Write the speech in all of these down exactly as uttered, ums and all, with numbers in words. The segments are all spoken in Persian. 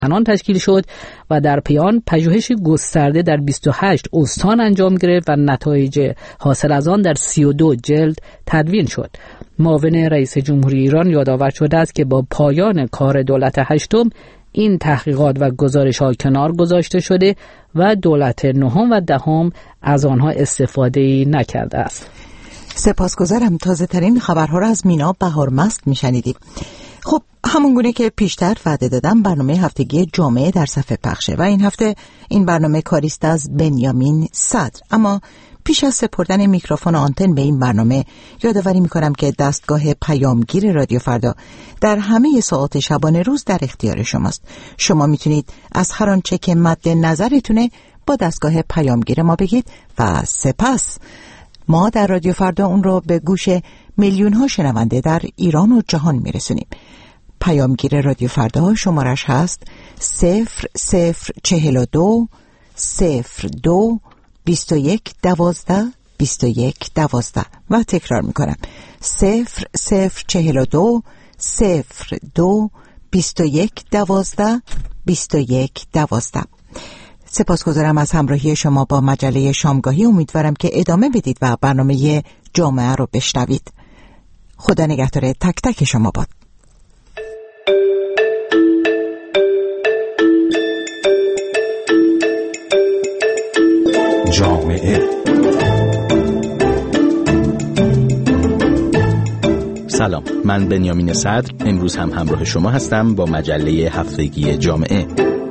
زنان تشکیل شد و در پی آن پژوهش گسترده در بیست و هشت استان انجام گرفت و نتایج حاصل از آن در سی و دو جلد تدوین شد. معاون رئیس جمهوری ایران یادآور شده است که با پایان کار دولت هشتم این تحقیقات و گزارش‌ها کنار گذاشته شده و دولت نهم و دهم از آنها استفاده نکرده است. سپاسگزارم. تازه ترین خبرها را از مینا بهارمست میشنیدیم. خب همون گونه که پیشتر وعده دادم برنامه هفتگی جامعه در صفحه پخشه و این هفته این برنامه کاریست از بنیامین صدر. اما پیش از سپردن میکروفون آنتن به این برنامه یادآوری میکنم که دستگاه پیامگیر رادیو فردا در همه ساعات شبانه روز در اختیار شماست. شما میتونید از هر آنچه که مد نظرتونه با دستگاه پیامگیر ما بگید و سپس ما در رادیو فردا اون رو به گوش میلیون ها شنونده در ایران و جهان میرسونیم. پیامگیر رادیو فردا شمارش هست صفر صفر چهل و دو صفر دو بیست و یک دوازده بیست و یک دوازده و تکرار میکنم صفر صفر چهل و دو صفر دو بیست و یک دوازده بیست و یک دوازده. سپاسگزارم از همراهی شما با مجله شامگاهی. امیدوارم که ادامه بدید و برنامه جامعه رو بشنوید. خدا نگهدار تک تک شما باد. جامعه. سلام، من بنیامین صدر امروز هم همراه شما هستم با مجله هفتگی جامعه.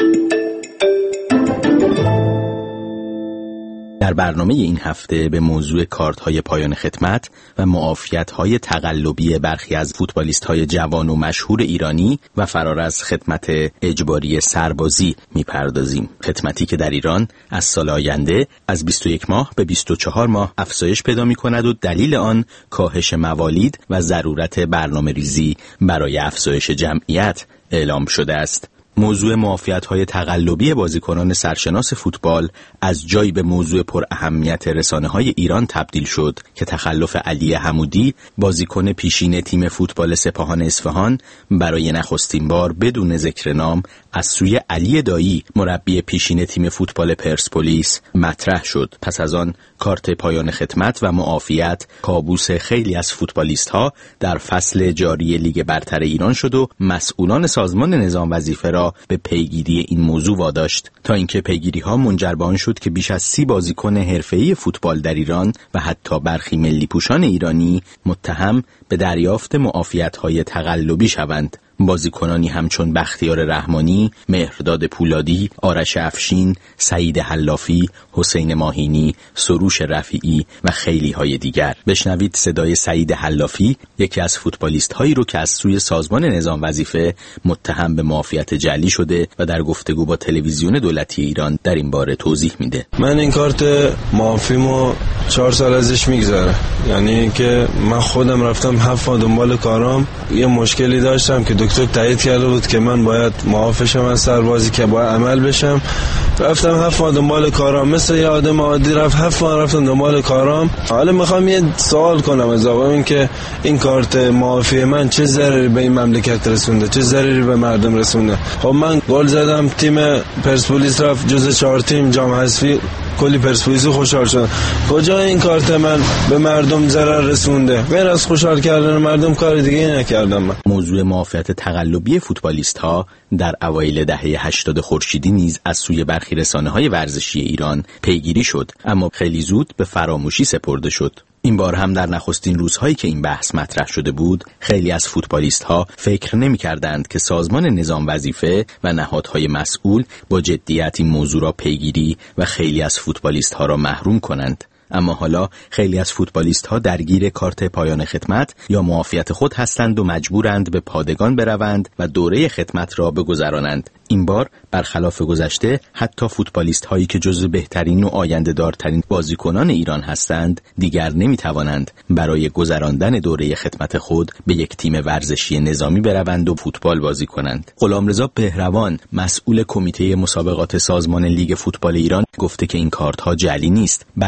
در برنامه این هفته به موضوع کارت‌های پایان خدمت و معافیت‌های تقلبی برخی از فوتبالیست‌های جوان و مشهور ایرانی و فرار از خدمت اجباری سربازی می‌پردازیم. خدمتی که در ایران از سال آینده از بیست و یک ماه به بیست و چهار ماه افزایش پیدا می‌کند و دلیل آن کاهش موالید و ضرورت برنامه‌ریزی برای افزایش جمعیت اعلام شده است. موضوع معافیت‌های تقلبی بازیکنان سرشناس فوتبال از جایی به موضوع پر اهمیت رسانه‌های ایران تبدیل شد که تخلف علی حمودی، بازیکن پیشین تیم فوتبال سپاهان اصفهان، برای نخستین بار بدون ذکر نام از سوی علی دایی، مربی پیشین تیم فوتبال پرسپولیس، مطرح شد. پس از آن کارت پایان خدمت و معافیت کابوس خیلی از فوتبالیست‌ها در فصل جاری لیگ برتر ایران شد و مسئولان سازمان نظام وظیفه را به پیگیری این موضوع واداشت تا اینکه پیگیری‌ها منجر به آن شد که بیش از سی بازیکن حرفه‌ای فوتبال در ایران و حتی برخی ملی پوشان ایرانی متهم به دریافت معافیت‌های تقلبی شوند. بازیکنانی همچون بختیار رحمانی، مهرداد پولادی، آرش افشین، سعید حلافی، حسین ماهینی، سروش رفیعی و خیلی های دیگر. بشنوید صدای سعید حلافی، یکی از فوتبالیست هایی رو که از سوی سازمان نظام وظیفه متهم به معافیت جعلی شده و در گفتگو با تلویزیون دولتی ایران در این باره توضیح میده. من این کارت معافیمو چهار سال ازش میگذره، یعنی که من خودم رفتم هفت ماه دنبال کارام، یه مشکلی داشتم که دکتر تایید کرده بود که من باید معاف شم از سربازی که باید عمل بشم. رفتم هفت ماه دنبال کارام، مثل یه آدم عادی رفت هفت ماه رفتم دنبال کارام. حالا میخوام یه سوال کنم از آقا، این که این کارت معافی من چه ضرری به این مملکت رسونده، چه ضرری به مردم رسونده؟ خب من گل زدم، تیم پرسپولیس رفت جز چهار تیم جام حذفی، کلی پرسپولیسی خوشحال شدن. کجا این کارت من به مردم ضرر رسونده؟ غیر از خوشحال کردن مردم کار دیگه نکردم من. موضوع معافیت تقلبی فوتبالیست ها در اوایل دهه هشتاد خورشیدی نیز از سوی برخی رسانه‌های ورزشی ایران پیگیری شد، اما خیلی زود به فراموشی سپرده شد. این بار هم در نخستین روزهایی که این بحث مطرح شده بود، خیلی از فوتبالیست‌ها فکر نمی‌کردند که سازمان نظام وظیفه و نهادهای مسئول با جدیت این موضوع را پیگیری و خیلی از فوتبالیست‌ها را محروم کنند. اما حالا خیلی از فوتبالیست‌ها درگیر کارت پایان خدمت یا معافیت خود هستند و مجبورند به پادگان بروند و دوره خدمت را بگذرانند. این بار برخلاف گذشته حتی فوتبالیست هایی که جزو بهترین و آینده دارترین بازیکنان ایران هستند دیگر نمی توانند برای گذراندن دوره خدمت خود به یک تیم ورزشی نظامی بروند و فوتبال بازی کنند. غلامرضا بهروان، مسئول کمیته مسابقات سازمان لیگ فوتبال ایران، گفته که این کارت ها جعلی نیست، بلکه با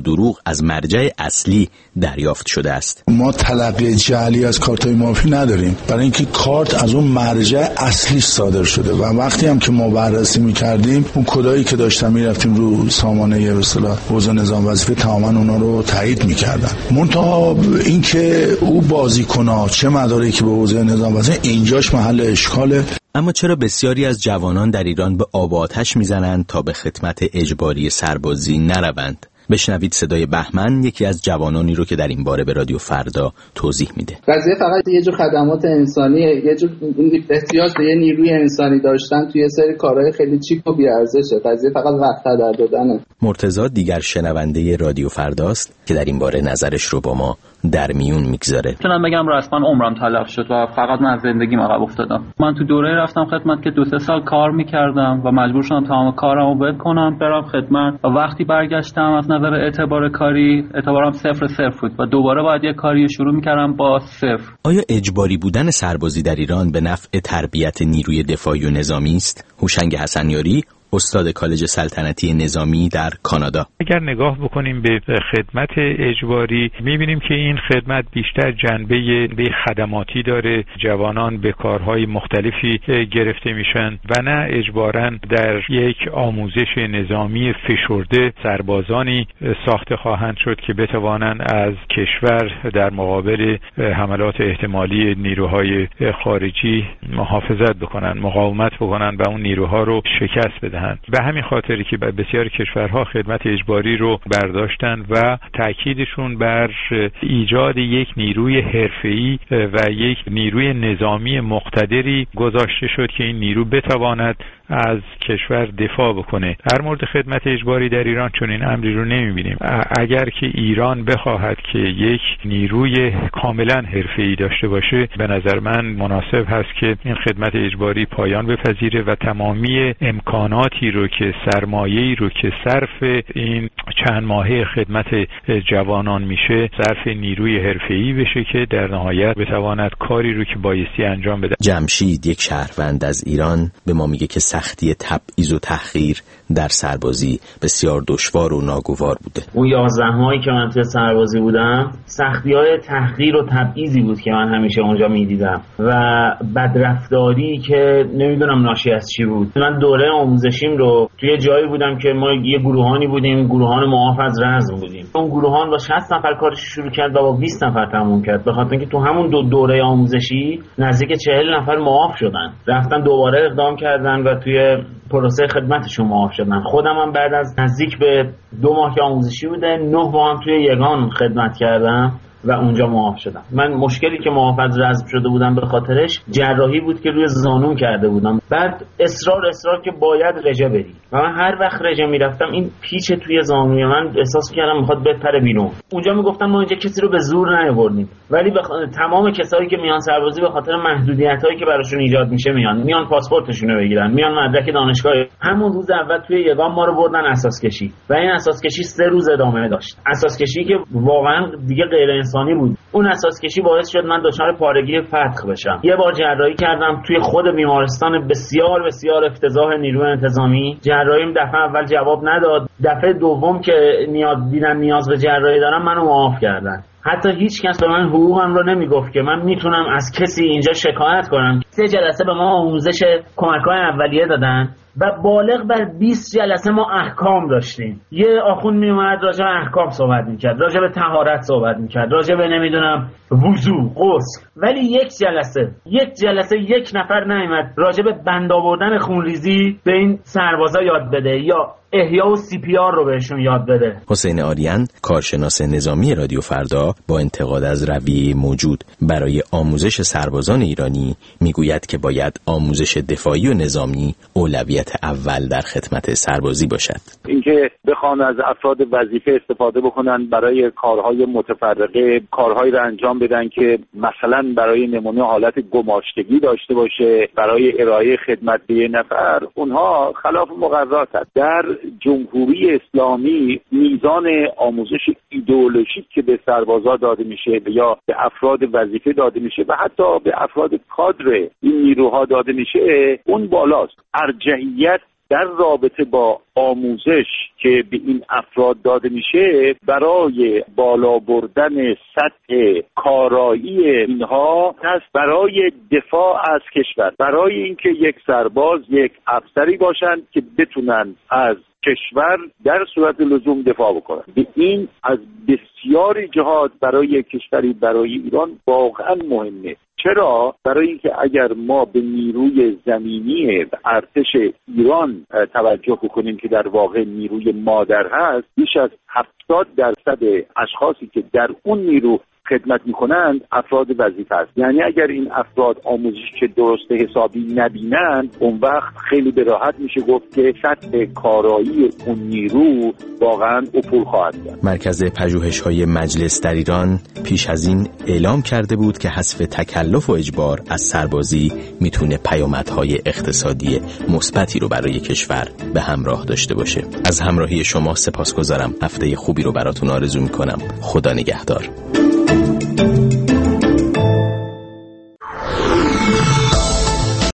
دروغ از مرجع اصلی دریافت شده است. ما تلقی جعلی از کارت‌های معافی نداریم، برای اینکه کارت از اون مرجع اصلی صادر شده و وقتی هم که ما بررسی می‌کردیم اون کدایی که داشتن می‌رفتیم رو سامانه به اصطلاح حوزه نظام وظیفه تماما اونا رو تایید می‌کردن. منتها اینکه او بازیکن‌ها چه مدارکی به حوزه نظام وظیفه اینجاش محل اشکاله. اما چرا بسیاری از جوانان در ایران به آب و آتش میزنند تا به خدمت اجباری سربازی نروند؟ بشنوید صدای بهمن، یکی از جوانانی رو که در این باره به رادیو فردا توضیح میده. قضیه فقط یه جور خدمات انسانیه، یه جور احتیاج به یه نیروی انسانی داشتن توی سری کارهای خیلی چیک و بی‌ارزشه. قضیه فقط وقت هدر دادنه. مرتضی دیگر شنونده رادیو فرداست که در این باره نظرش رو با ما در میون میگذاره. میتونم بگم رسما عمرم تلف شد و فقط من از زندگیم عقب افتادم. من تو دوره رفتم خدمت که دو سه سال کار میکردم و مجبور شدم تمام کارمو ول کنم برم خدمت و وقتی برگشتم از نظر اعتبار کاری اعتبارم صفر صفر بود و دوباره باید یه کاری شروع میکردم با صفر. آیا اجباری بودن سربازی در ایران به نفع تربیت نیروی دفاعی و نظامی است؟ هوشنگ حسنیاری، استاد کالج سلطنتی نظامی در کانادا: اگر نگاه بکنیم به خدمت اجباری می‌بینیم که این خدمت بیشتر جنبه به خدماتی داره. جوانان به کارهای مختلفی گرفته میشن و نه اجباراً در یک آموزش نظامی فشرده سربازانی ساخته خواهند شد که بتوانند از کشور در مقابل حملات احتمالی نیروهای خارجی محافظت بکنن، مقاومت بکنن و اون نیروها رو شکست بدن. به همین خاطری که بسیاری کشورها خدمت اجباری رو برداشتن و تأکیدشون بر ایجاد یک نیروی حرفه‌ای و یک نیروی نظامی مقتدری گذاشته شد که این نیرو بتواند از کشور دفاع بکنه. در مورد خدمت اجباری در ایران چنین امری رو نمی‌بینیم. اگر که ایران بخواهد که یک نیروی کاملا حرفه‌ای داشته باشه، به نظر من مناسب هست که این خدمت اجباری پایان بپذیره و تمامی امکاناتی رو که سرمایه‌ای رو که صرف این چند ماهه خدمت جوانان میشه صرف نیروی حرفه‌ای بشه که در نهایت بتواند کاری رو که بایستی انجام بده. جمشید، یک شهروند از ایران، به ما میگه که سختی تبعیض و تحقیر در سربازی بسیار دشوار و ناگوار بوده. اون یازده ماهی که من توی سربازی بودم سختی‌های تحقیر و تبعیضی بود که من همیشه اونجا می‌دیدم و بدرفتاری که نمیدونم ناشی از چی بود. من دوره آموزشیم رو توی جایی بودم که ما یه گروهانی بودیم، گروهان معاف از رزم بودیم. اون گروهان با شصت نفر کارش شروع کرد و با بیست نفر تموم کرد، به خاطر اینکه تو همون دو دوره آموزشی نزدیک چهل نفر معاف شدن، رفتن دوباره اقدام کردن و توی پروسه خدمتشون معاف شدن. خودم هم بعد از نزدیک به دو ماه که آموزشی بوده نه ماه هم توی یگان خدمت کردم و اونجا معاف شدم. من مشکلی که معاف از رزم شده بودم به خاطرش جراحی بود که روی زانوم کرده بودم. بعد اصرار اصرار که باید رژه بری و من هر وقت رژه میرفتم این پیچ توی زانوی من احساس کردم میخواد بپره بیرون. اونجا میگفتن ما اینجا کسی رو به زور نیاوردیم، ولی بخ... تمام کسایی که میان سربازی به خاطر محدودیتایی که براشون ایجاد میشه میان میان پاسپورتشون رو بگیرن، میان مدرک دانشگاه. همون روز اول توی یگان ما رو بردن اساس کشی و این اساس کشی سه روز ادامه داشت. اساس کشی که واقعا دیگه غیر انسانی بود. اون اساس کشی باعث شد من دچار پارگی فتق بشم. یه بار جراحی کردم توی خود بیمارستان بسیار بسیار افتضاح نیروی انتظامی. جراحیم دفعه اول جواب نداد، دفعه دوم که نیاز دیدن نیاز به جراحی دارم منو معاف کردن. حتی هیچ کس به من حقوقم رو نمیگفت که من میتونم از کسی اینجا شکایت کنم. سه جلسه به ما آموزش کمک‌های اولیه دادن و بالغ بر بیست جلسه ما احکام داشتیم. یه آخوند میومد راجع به احکام صحبت میکرد، راجع به طهارت صحبت میکرد، راجع به نمیدونم وضو، غسل، ولی یک جلسه یک جلسه یک نفر نیامد راجع به بند آوردن خونریزی به این سربازا یاد بده یا احیا و سی پی آر رو بهشون یاد بده. حسین آریان، کارشناس نظامی رادیو فردا، با انتقاد از رویه موجود برای آموزش سربازان ایرانی میگوید که باید آموزش دفاعی و نظامی اولویت اول در خدمت سربازی باشد. اینکه بخوان از افراد وظیفه استفاده بکنن برای کارهای متفرقه، کارهایی رو انجام بدن که مثلا برای نمونه حالت گماشتگی داشته باشه برای ارائه خدمت به نفر، اونها خلاف مقررات است. در جمهوری اسلامی میزان آموزش ایدئولوژیک که به سربازا داده میشه یا به افراد وظیفه داده میشه و حتی به افراد کادر این نیروها داده میشه اون بالاست. ارجحیت در رابطه با آموزش که به این افراد داده میشه برای بالا بردن سطح کارایی اینها هست، برای دفاع از کشور، برای اینکه یک سرباز یک افسری باشند که بتونن از کشور در صورت لزوم دفاع بکنن. به این از بسیاری جهات برای کشوری برای ایران واقعا مهمه. چرا؟ برای اینکه اگر ما به نیروی زمینی ارتش ایران توجه بکنیم که در واقع نیروی مادر هست، بیش از هفتاد درصد اشخاصی که در اون نیرو خدمت میکنند افراد وظیفه است. یعنی اگر این افراد آموزش که درست حسابی نبینند، اون وقت خیلی به راحت میشه گفت که سطح کارایی اون نیرو واقعا افول خواهد کرد. مرکز پژوهش‌های مجلس در ایران پیش از این اعلام کرده بود که حذف تکلف و اجبار از سربازی میتونه پیامدهای اقتصادی مثبتی رو برای کشور به همراه داشته باشه. از همراهی شما سپاسگزارم. هفته خوبی رو براتون آرزو میکنم. خدا نگهدار.